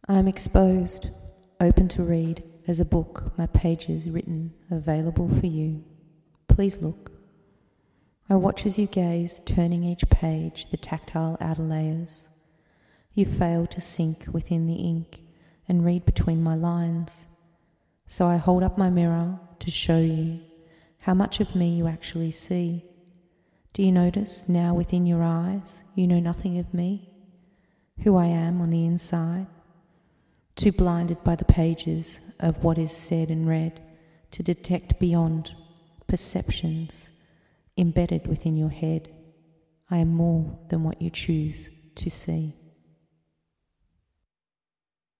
I am exposed, open to read, as a book, my pages written, available for you. Please look. I watch as you gaze, turning each page, the tactile outer layers. You fail to sink within the ink and read between my lines. So I hold up my mirror to show you how much of me you actually see. Do you notice now within your eyes you know nothing of me, who I am on the inside? Too blinded by the pages of what is said and read to detect beyond perceptions embedded within your head. I am more than what you choose to see.